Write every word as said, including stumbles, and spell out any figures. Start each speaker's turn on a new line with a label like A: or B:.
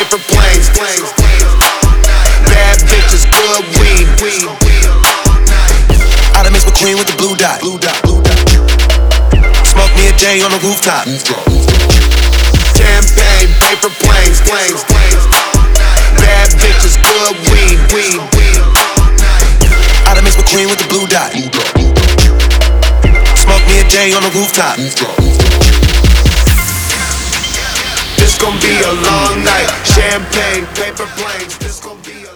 A: paper planes. Bad bitches, good weed. I done mixed McQueen with the blue dot. Smoke me a J on the rooftop. Champagne, paper planes. Bad bitches, good weed. I done mixed McQueen with the blue dot. Smoke me a J on the rooftop. This gon' be a long night. Champagne, paper planes. This gon' be a